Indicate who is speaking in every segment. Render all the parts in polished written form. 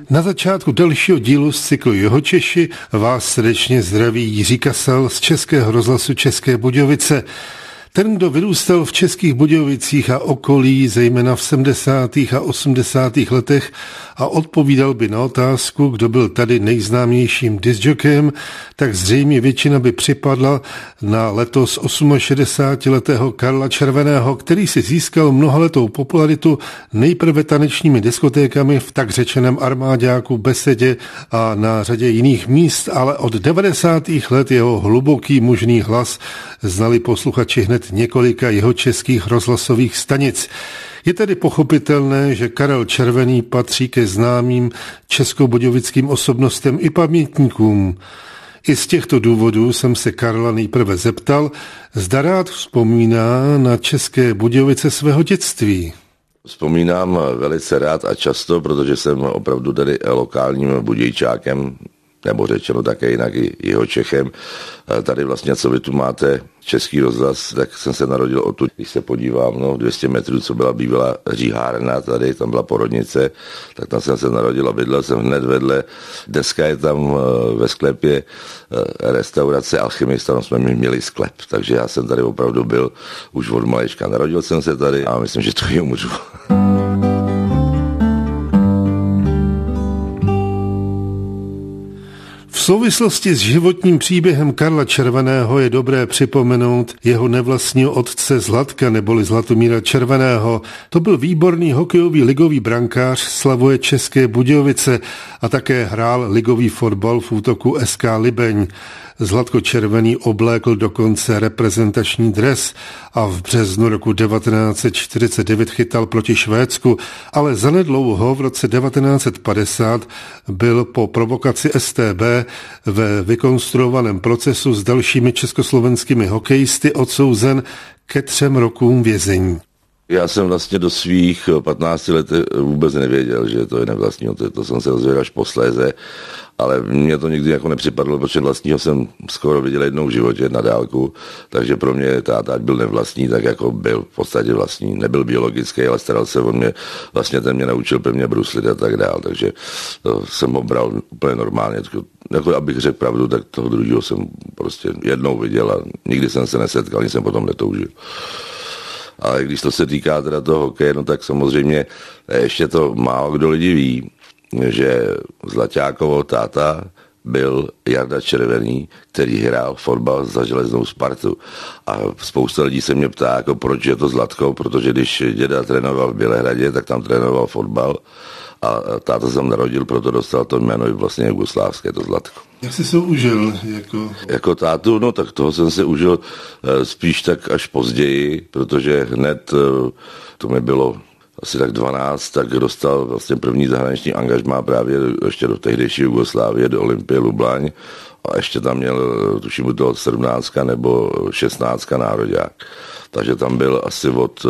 Speaker 1: Na začátku dalšího dílu z cyklu Jihočeši vás srdečně zdraví Jiří Kasal z Českého rozhlasu České Budějovice. Ten, kdo vyrůstal v Českých Budějovicích a okolí, zejména v 70. a 80. letech a odpovídal by na otázku, kdo byl tady nejznámějším discjockeyem, tak zřejmě většina by připadla na letos 68letého Karla Červeného, který si získal mnohaletou popularitu nejprve tanečními diskotékami v tak řečeném Armáďáku, Besedě a na řadě jiných míst, ale od 90. let jeho hluboký mužný hlas znali posluchači hned několika jihočeských rozhlasových stanic. Je tedy pochopitelné, že Karel Červený patří ke známým českobudějovickým osobnostem i pamětníkům. I z těchto důvodů jsem se Karla nejprve zeptal, zda rád vzpomíná na České Budějovice svého dětství.
Speaker 2: Vzpomínám velice rád a často, protože jsem opravdu tady lokálním Budějčákem, nebo řečeno také jinak i Jihočechem. Tady vlastně, co vy tu máte, Český rozhlas, tak jsem se narodil odtud. Když se podívám, 200 metrů, co byla bývalá říhárna, tady tam byla porodnice, tak tam jsem se narodil a bydlel jsem hned vedle. Dneska je tam ve sklepě restaurace Alchymista, tam jsme měli sklep, takže já jsem tady opravdu byl už od malečka. Narodil jsem se tady a myslím, že to je umřu.
Speaker 1: V souvislosti s životním příběhem Karla Červeného je dobré připomenout jeho nevlastního otce Zlatka neboli Zlatomíra Červeného. To byl výborný hokejový ligový brankář Slavie České Budějovice a také hrál ligový fotbal v útoku SK Libeň. Zlatko Červený oblékl dokonce reprezentační dres a v březnu roku 1949 chytal proti Švédsku, ale zanedlouho v roce 1950 byl po provokaci StB ve vykonstruovaném procesu s dalšími československými hokejisty odsouzen ke 3 rokům vězení.
Speaker 2: Já jsem vlastně do svých 15 let vůbec nevěděl, že to je nevlastního, to jsem se dozvěděl až posléze, ale mně to nikdy jako nepřipadlo, protože vlastního jsem skoro viděl jednou v životě na dálku, takže pro mě táta byl nevlastní, tak jako byl v podstatě vlastní, nebyl biologický, ale staral se o mě, vlastně ten mě naučil pevně bruslit a tak dál, takže to jsem ho bral úplně normálně, jako abych řekl pravdu, tak toho druhého jsem prostě jednou viděl a nikdy jsem se nesetkal, ani jsem potom netoužil. Ale když to se týká teda toho hokeje, tak samozřejmě ještě to málo kdo lidi ví, že Zlaťákovo táta byl Jarda Červený, který hrál fotbal za Železnou Spartu. A spousta lidí se mě ptá, jako proč je to Zlatko, protože když děda trénoval v Bělehradě, tak tam trénoval fotbal a táta se tam narodil, proto dostal to jméno i vlastně jugoslávské, to Zlatko.
Speaker 1: Jak jsi se užil?
Speaker 2: Jako tátu, tak toho jsem se užil spíš tak až později, protože hned to mi bylo asi tak 12, tak dostal vlastně první zahraniční angažmá právě ještě do tehdejší Jugoslávie, do Olympie Lublaň a ještě tam měl, tuším, u toho 17 nebo 16 nároďák. Takže tam byl asi od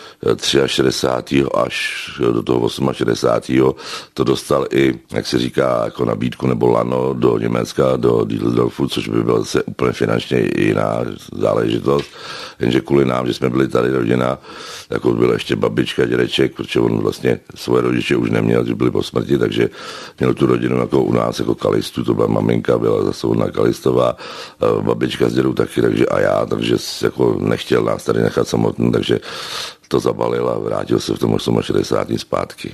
Speaker 2: 63. až do toho 68. To dostal i, jak se říká, jako nabídku nebo lano do Německa, do Düsseldorfu, což by byla zase úplně finančně jiná záležitost. Jenže kvůli nám, že jsme byli tady rodina, jako byla ještě babička, dědeček, protože on vlastně svoje rodiče už neměl, že byli po smrti, takže měl tu rodinu jako u nás, jako Kalistu, to byla maminka, byla zase ona Kalistová, babička s dědou taky, takže a já, takže jako nechtěl nás tady nechat samotný, takže to zabalil a vrátil se v tom 68. zpátky.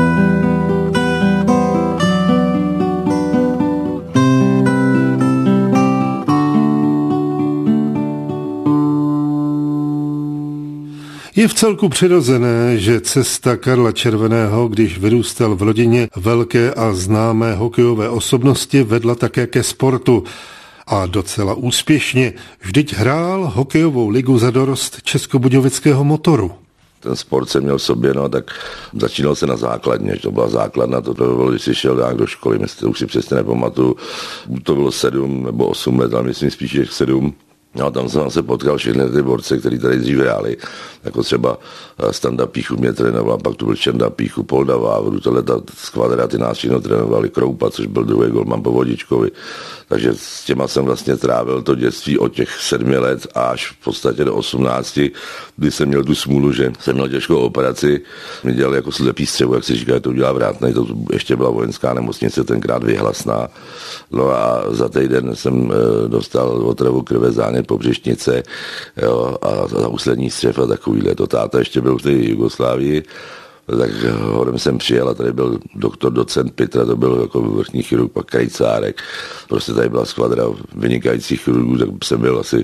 Speaker 1: Je vcelku přirozené, že cesta Karla Červeného, když vyrůstal v rodině velké a známé hokejové osobnosti, vedla také ke sportu. A docela úspěšně. Vždyť hrál hokejovou ligu za dorost Českobudějovického Motoru.
Speaker 2: Ten sport jsem měl v sobě, tak začínal se na základně, to byla základna, to bylo, když jsi šel nějak do školy, myslím, už si přesně nepamatuju, to bylo 7 nebo 8 let, ale myslím spíš 7. No, tam jsem se potkal všechny ty borce, kteří tady dřív hráli, jako třeba Standa Píchu mě trénoval, pak tu byl Čenda Píchu, Polda Vávru, tohleta skvadra, ty nás všechno trénovali, Kroupa, což byl druhý golman po Vodičkovi. Takže s těma jsem vlastně trávil to dětství od těch 7 let až v podstatě do 18, kdy jsem měl tu smůlu, že jsem měl těžkou operaci, mě dělal jako slepý střevo, jak se říká, to udělá Vrátnej, to ještě byla vojenská nemocnice, tenkrát vyhlasná. No a za týden jsem dostal otravu krve, zánět pobřišnice, jo, a za úslední střev a takovýhle. To táta ještě byl v té Jugoslávii, tak hodem jsem přijel a tady byl doktor docent Pitra, to byl jako vrchní chirurg, pak Krejcárek. Prostě tady byla skvadra vynikajících chirurgů, tak jsem byl asi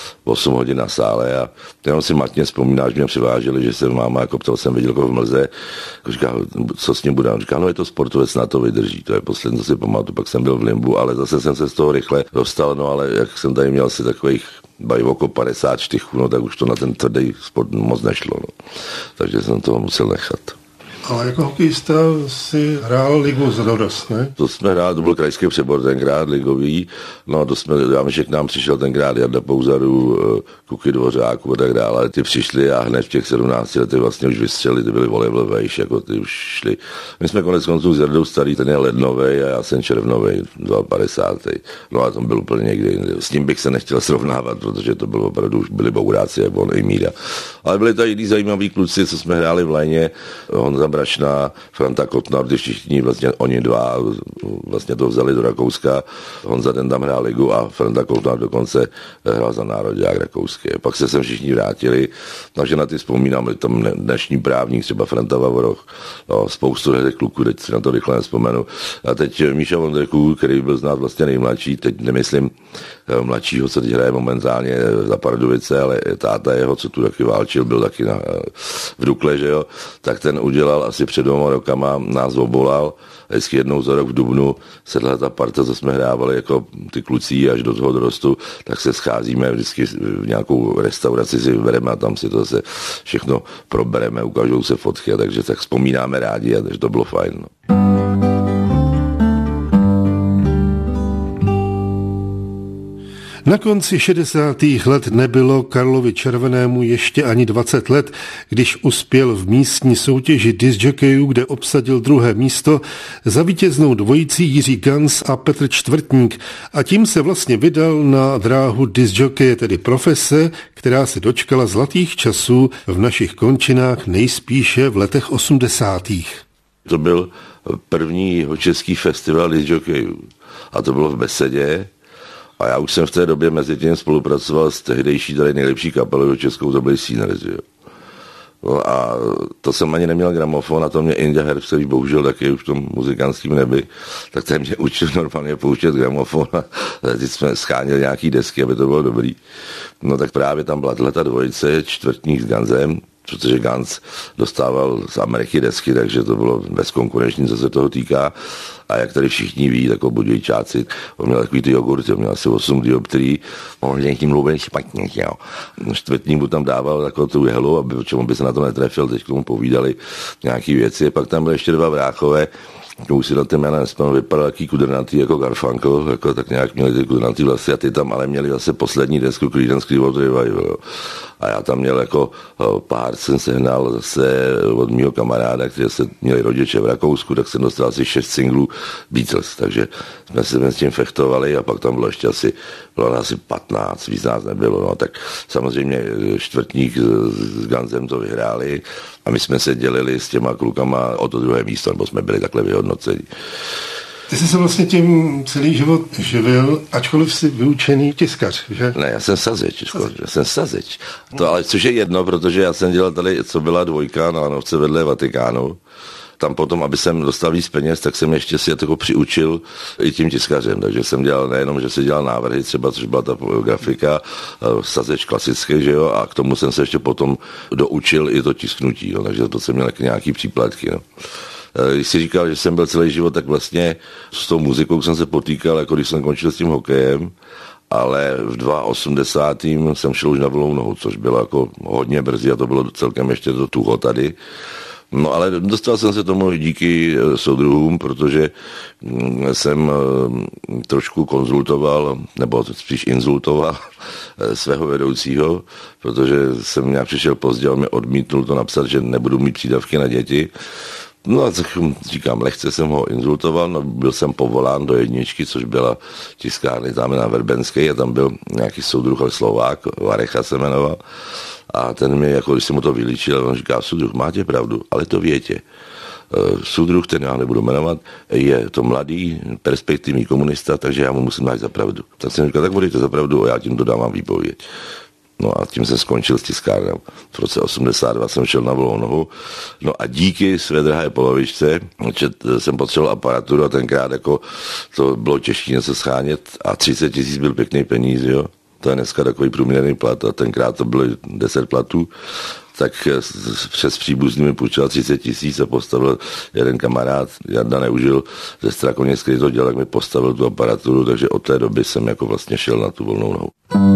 Speaker 2: 8 hodin na sále a jenom si matně vzpomíná, že mě přiváželi, že jsem máma, jako ptal jsem, viděl jako v mlze, jako říkal, co s ním bude. On říkal, no je to sportovec, na to vydrží, to je poslední, co si pamatuju, pak jsem byl v limbu, ale zase jsem se z toho rychle dostal, no ale jak jsem tady měl asi takových oko 50 štychů, no tak už to na ten tvrdý sport moc nešlo, no. Takže jsem toho musel nechat.
Speaker 1: Ale jako hokejista si hrál ligu za dorost, ne?
Speaker 2: To jsme hráli, to byl krajský přebor tenkrát, ligový, no to jsme, já myslím, že k nám přišel tenkrát Jarda Pouzaru, Kuky Dvořáků a tak dále, ale ty přišli a hned v těch 17 letech vlastně už vystřelili, ty byli volejblovejš, jako ty už šli. My jsme konec konců s Jardou starý, ten je lednovej a já jsem červnovej, 52. No a to byl úplně někdy jinde. S ním bych se nechtěl srovnávat, protože to bylo opravdu, už byli bouráci, jak on i Míra. Ale byli tady jiný zajímaví kluci, co jsme hráli v léně, Honza Brašna, Franta Kotnar, když všichni vlastně oni dva vlastně to vzali do Rakouska. Honza ten tam hrál ligu a Franta Kotnar dokonce hrál za národák rakouský. Pak se sem všichni vrátili, takže na ty vzpomínám, tam dnešní právník, třeba Franta Vavroch, no, spoustu těch kluků, teď si na to rychle nevzpomenu. A teď Míša Vondrků, který byl znát vlastně nejmladší, teď nemyslím mladšího, co teď hraje momentálně za Pardubice, ale táta jeho, co tu taky válčil, byl taky v Dukle, že jo, tak ten udělal asi před 2 rokama, nás obolal, vždycky jednou za rok v dubnu sedla ta parta, co jsme hrávali jako ty kluci až do toho dorostu, tak se scházíme vždycky v nějakou restauraci si vybereme a tam si to zase všechno probereme, ukážou se fotky, takže tak vzpomínáme rádi a takže to bylo fajn. No.
Speaker 1: Na konci 60. let nebylo Karlovi Červenému ještě ani 20 let, když uspěl v místní soutěži discjokejů, kde obsadil 2. místo za vítěznou dvojicí Jiří Gans a Petr Čtvrtník a tím se vlastně vydal na dráhu discjokeje, tedy profese, která se dočkala zlatých časů v našich končinách nejspíše v letech 80.
Speaker 2: To byl první jihočeský festival discjokejů a to bylo v Besedě. A já už jsem v té době mezi tím spolupracoval s tehdejší tady nejlepší kapelou do Českou, to byli Sinners, jo. No a to jsem ani neměl gramofon a to mě India Herbst, který bohužel taky už v tom muzikantském nebi, tak ten mě učil normálně pouštět gramofon a teď jsme schánili nějaký desky, aby to bylo dobrý. No tak právě tam byla tato dvojice, Čtvrtník s Gansem, protože Gans dostával z Ameriky desky, takže to bylo bezkonkurenční, co se toho týká. A jak tady všichni ví, tak Budějčáci, on měl takový ty jogurty, on měl asi 8 dioptrií, on tím mluvil špatně, jo. Čtvrtník mu tam dával takovou tu jehlu, aby by se na to netrefil, teď k tomu povídali nějaký věci. Pak tam byly ještě 2 bráchové, už si na té jména nespomenu, vypadal taký kudrnatý jako Garfunkel, jako tak nějak měli ty kudrnatý vlasy a ty tam ale měli zase poslední desku Creedence Clearwater Revival. A já tam měl jako pár, jsem sehnal zase od mýho kamaráda, kteří se měli rodiče v Rakousku, tak jsem dostal asi 6 singlů Beatles, takže jsme se s tím fechtovali a pak tam bylo ještě asi 15, víc nás nebylo, no tak samozřejmě Čtvrtník s Gansem to vyhráli a my jsme se dělili s těma klukama o to 2. místo, nebo jsme byli takhle vyhodnoceni.
Speaker 1: Ty jsi se vlastně tím celý život živil, ačkoliv jsi vyučený tiskař, že?
Speaker 2: Ne, já jsem sazeč. To ale což je jedno, protože já jsem dělal tady, co byla 2 na lanovce vedle Vatikánu. Tam potom, aby jsem dostal víc peněz, tak jsem ještě si jako přiučil i tím tiskařem. Takže jsem dělal nejenom, že si dělal návrhy, třeba což byla ta grafika, sazeč klasický, že jo, a k tomu jsem se ještě potom doučil i to tisknutí, no, takže to jsem měl nějaký příplatky, no. Když si říkal, že jsem byl celý život, tak vlastně s tou muzikou jsem se potýkal, jako když jsem končil s tím hokejem, ale v 82. jsem šel už na volnou nohu, což bylo jako hodně brzy a to bylo celkem ještě to tuho tady. No ale dostal jsem se tomu díky soudruhům, protože jsem trošku konzultoval, nebo spíš insultoval svého vedoucího, protože jsem nějak přišel pozdě, on mi odmítnul to napsat, že nebudu mít přídavky na děti. No a říkám, lehce jsem ho insultoval, no, byl jsem povolán do jedničky, což byla tiskárny tam na Verbenské a tam byl nějaký soudruh, ale Slovák, Varecha se jmenoval. A ten mi, jako když jsem mu to vylíčil, on říká, soudruh, máte pravdu, ale to větě. Soudruh, ten já nebudu jmenovat, je to mladý, perspektivní komunista, takže já mu musím dát za pravdu. Tak jsem říkal, tak budete za pravdu a já tím dodávám výpověď. No a tím jsem skončil s tiskárnou. V roce 82 jsem šel na volnou nohu. No a díky své drahé polovičce, že jsem potřeboval aparaturu a tenkrát jako to bylo těžké něco schánět a 30 000 byl pěkný peníz, jo. To je dneska takový průměrný plat a tenkrát to bylo 10 platů, tak přes příbuzný mi půjčil 30 000 a postavil jeden kamarád, Jarda Neužil ze Strakoněc, který to dělal, tak mi postavil tu aparaturu, takže od té doby jsem jako vlastně šel na tu volnou nohu.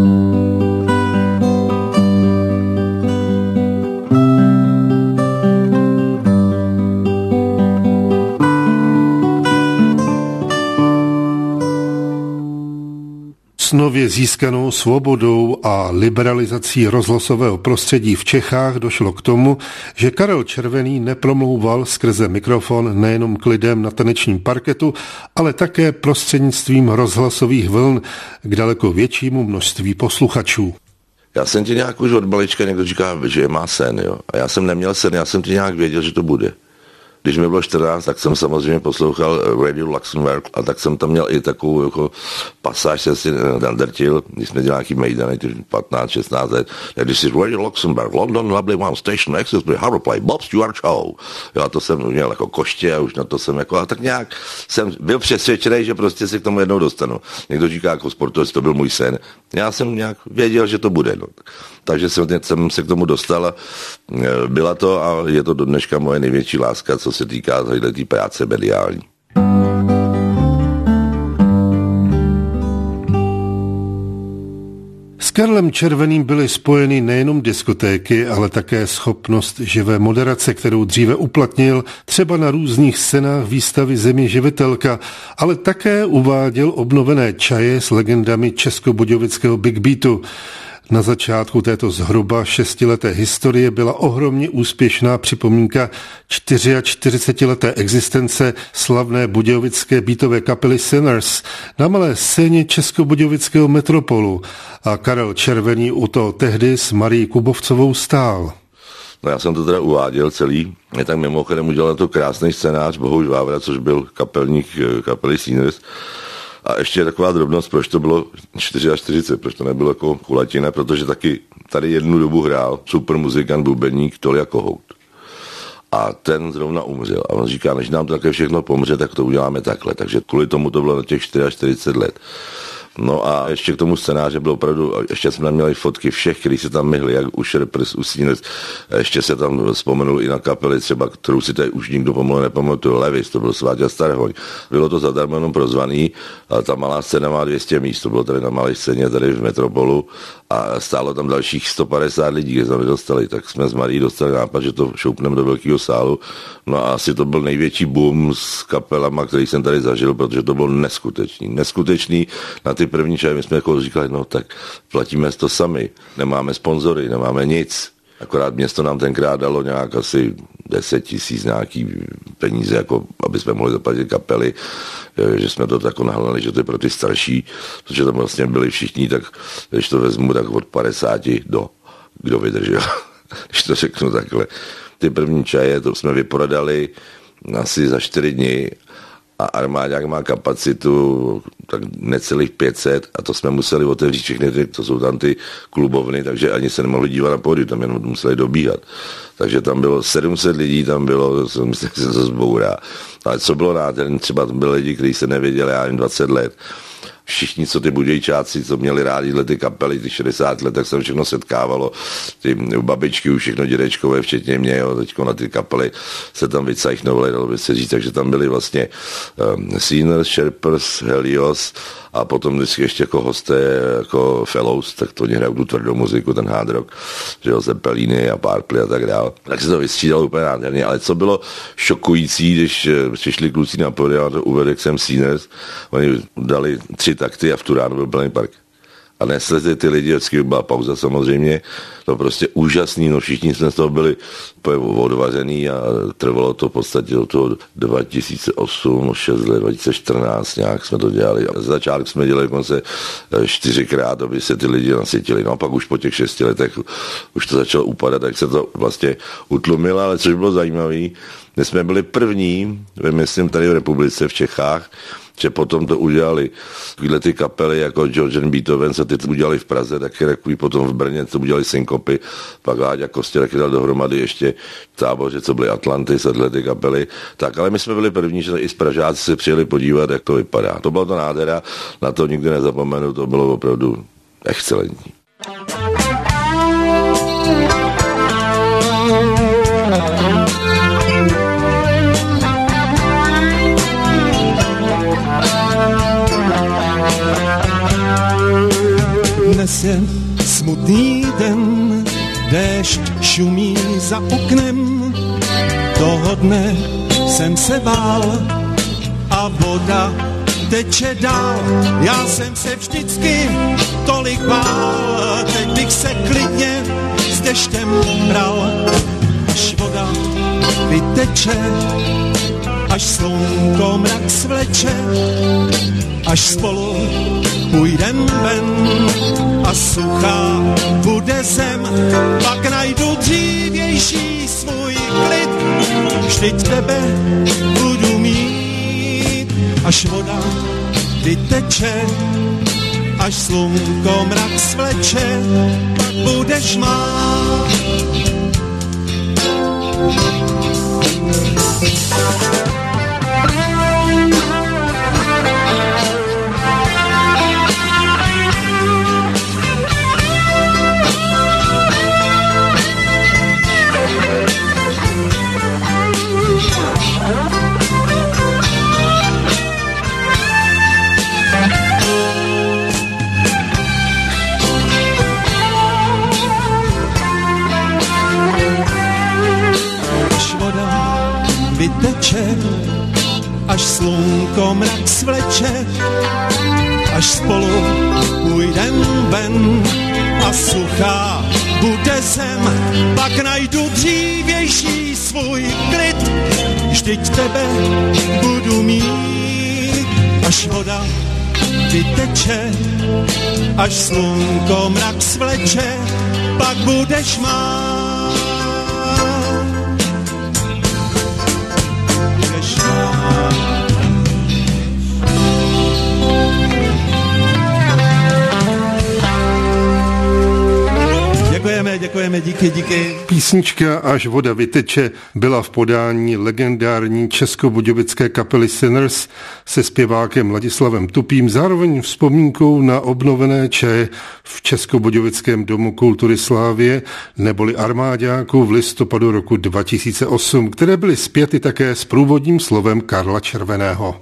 Speaker 1: S nově získanou svobodou a liberalizací rozhlasového prostředí v Čechách došlo k tomu, že Karel Červený nepromlouval skrze mikrofon nejenom k lidem na tanečním parketu, ale také prostřednictvím rozhlasových vln k daleko většímu množství posluchačů.
Speaker 2: Já jsem ti nějak už od malička, někdo říká, že má sen, jo. A já jsem neměl sen, já jsem ti nějak věděl, že to bude. Když mi bylo 14, tak jsem samozřejmě poslouchal Radio Luxembourg a tak jsem tam měl i takovou jako pasáž, jsem si nadrtil, když jsme dělali nějaký mejdany, 15, 16 let, tak když si Radio Luxembourg, London, Lovely One Station, Access, Harplay, Bob Stewart Show. Jo, a to jsem měl jako koště a už na to jsem jako, a tak nějak jsem byl přesvědčený, že prostě se k tomu jednou dostanu. Někdo říká jako sportovec, to byl můj sen. Já jsem nějak věděl, že to bude. No. Takže jsem se k tomu dostal a byla to a je to do dneška moje největší láska, co se týká té práce mediální.
Speaker 1: S Karlem Červeným byly spojeny nejenom diskotéky, ale také schopnost živé moderace, kterou dříve uplatnil třeba na různých scénách výstavy Země živitelka, ale také uváděl obnovené čaje s legendami českobudějovického Big Beatu. Na začátku této zhruba 6leté historie byla ohromně úspěšná připomínka 44leté existence slavné budějovické beatové kapely Sinners na malé scéně českobudějovického Metropolu a Karel Červený u toho tehdy s Marií Kubovcovou stál.
Speaker 2: No já jsem to teda uváděl celý, je tak mimochodem udělal na to krásný scénář Bohuž Vávra, což byl kapelník kapely Sinners. A ještě taková drobnost, proč to bylo 44, proč to nebylo jako kulatina, protože taky tady jednu dobu hrál super muzikant, bubeník Tolia Kohout. A ten zrovna umřel. A on říká, než nám to také všechno pomře, tak to uděláme takhle. Takže kvůli tomu to bylo na těch 44 let. No a ještě k tomu scénáře bylo opravdu, ještě jsme tam měli fotky všech, kteří se tam myhli, jak už Repres, Usínec, ještě se tam vzpomenul i na kapely, třeba, kterou si tady už nikdo pomalu nepamatuje, Levis, to byl Sváťa Starhoň. Bylo to zadarmo jenom prozvaný, ale ta malá scéna má 200 míst, to bylo tady na malé scéně, tady v Metropolu a stálo tam dalších 150 lidí, když jsme dostali, tak jsme s Marí dostali nápad, že to šoupneme do velkého sálu. No a asi to byl největší boom s kapelama, který jsem tady zažil, protože to bylo neskutečný. Na ty první čaje my jsme jako říkali, no tak platíme to sami, nemáme sponzory, nemáme nic. Akorát město nám tenkrát dalo nějak asi 10 000 nějaký peníze, jako aby jsme mohli zaplatit kapely, že jsme to tak nahlali, že to je pro ty starší, protože tam vlastně byli všichni, tak když to vezmu, tak od 50 do, kdo vydržel, když to řeknu takhle. Ty první čaje, to jsme vyprodali asi za 4 dny a Armáďák má kapacitu tak necelých 500 a to jsme museli otevřít všechny, to jsou tam ty klubovny, takže ani se nemohli dívat na pódium, tam jenom museli dobíhat. Takže tam bylo 700 lidí, tam bylo, myslím, že se to zbourá. Ale co bylo nádherné, třeba tam byli lidi, kteří se nevěděli, já jim 20 let. všichni, co ty budějčáci, co měli rádi ty kapely, ty 60 let, tak se všechno setkávalo. Ty babičky, už všechno dědečkové, včetně mě, jo, teďko na ty kapely se tam vycajchnovali, dalo by se říct, takže tam byli vlastně Sinners, Sharpers, Helios a potom vždycky ještě jako hosté, jako Fellows, tak to oni hrajou tu tvrdou muziku, ten hard rock, že jo, Zeppeliny a Purple a tak dále. Tak se to vystřídalo úplně nádherně, ale co bylo šokující, když přišli kluci na pódium a to uvedl, jak jsem Sinners, oni dali 3 takty a v tu ránu byl plný park. A nesli ty lidi, vždycky byla pauza samozřejmě, to prostě úžasný, no všichni jsme z toho byli odvařený a trvalo to v podstatě od toho 2008, 6 let, 2014 nějak jsme to dělali. A začátku jsme dělali konce 4krát, aby se ty lidi nasytili, no a pak už po těch 6 letech už to začalo upadat, tak se to vlastně utlumilo, ale což bylo zajímavé, my jsme byli první, myslím tady v republice, v Čechách, že potom to udělali tyhle ty kapely jako George and Beethoven, co ty udělali v Praze, taky takový potom v Brně, co udělali Synkopy, pak Láďa Kostělek dal dohromady ještě Táboře, co byly Atlantis a tyhle ty kapely. Tak, ale my jsme byli první, že i z Pražáci se přijeli podívat, jak to vypadá. To bylo to nádhera, na to nikdy nezapomenu, to bylo opravdu excelentní.
Speaker 3: Dnes je smutný den, déšť šumí za oknem, toho dne jsem se bál a voda teče dál. Já jsem se vždycky tolik bál, teď bych se klidně s deštěm bral, až voda vyteče, až slunko mrak svleče, až spolu půjdem ven a suchá bude zem, pak najdu dřívější svůj klid, vždyť tebe budu mít, až voda vyteče, až slunko mrak svleče, pak budeš má. Vyteče, až slunko mrak svleče, až spolu půjdem ven a suchá bude zem, pak najdu dřívější svůj klid, vždyť tebe budu mít, až voda vyteče, až slunko mrak svleče, pak budeš má. Děkujeme, díky.
Speaker 1: Písnička Až voda vyteče byla v podání legendární českobudějovické kapely Sinners se zpěvákem Ladislavem Tupým, zároveň vzpomínkou na obnovené čaje v Českobudějovickém domu kultury Slávie neboli Armáďáku v listopadu roku 2008, které byly spjaty také s průvodním slovem Karla Červeného.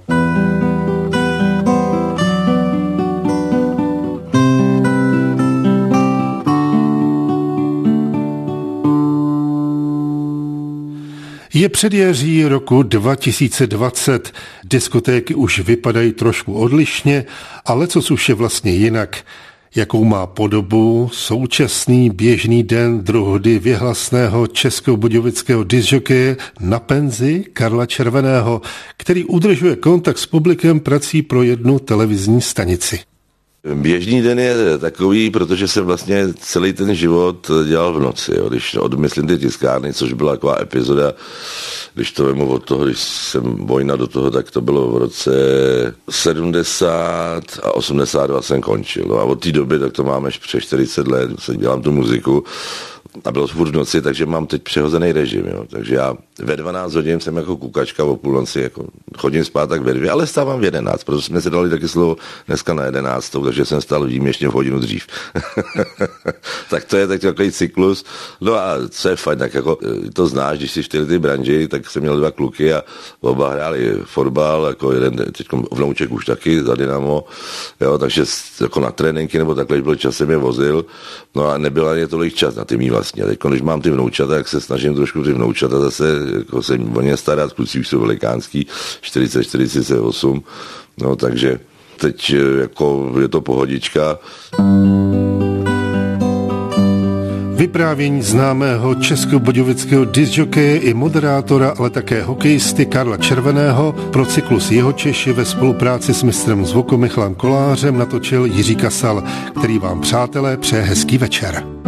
Speaker 1: Je předjaří roku 2020, diskotéky už vypadají trošku odlišně, ale co už je vlastně jinak. Jakou má podobu současný běžný den druhdy věhlasného českobudějovického discjokeje na penzi Karla Červeného, který udržuje kontakt s publikem prací pro jednu televizní stanici.
Speaker 2: Běžný den je takový, protože jsem vlastně celý ten život dělal v noci. Jo. Když odmyslím ty tiskárny, což byla taková epizoda, když to vemu od toho, když jsem vojna do toho, tak to bylo v roce 70 a 82 jsem končil. A od té doby, tak to máme přes 40 let, se dělám tu muziku. a bylo furt v noci, takže mám teď přehozený režim, jo. Takže já ve 12 hodin jsem jako kukačka, o půlnoci jako chodím spát tak ve 2, ale stávám v 11, protože jsme si dali taky slovo dneska na 11, takže jsem stál výjimečně v hodinu dřív. Tak to je takový cyklus. No a co je fajn, tak jako to znáš, když jsi v té branži, tak jsem měl 2 kluky a oba hráli fotbal, jako jeden teď vnouček už taky za Dynamo, jo, takže jako na tréninky nebo takhle, když byl čas, jsem je vozil, no a nebyl ani tolik čas na ty mý vlastně. Teď, když mám ty vnoučata, tak se snažím trošku ty vnoučata zase jako se o ně starat, kluci už jsou velikánský, 40, 48, no takže teď jako je to pohodička.
Speaker 1: Vyprávění známého českobudějovického discjokeje i moderátora, ale také hokejisty Karla Červeného pro cyklus Jihočeši ve spolupráci s mistrem zvuku Michalem Kolářem natočil Jiří Kasal, který vám, přátelé, přeje hezký večer.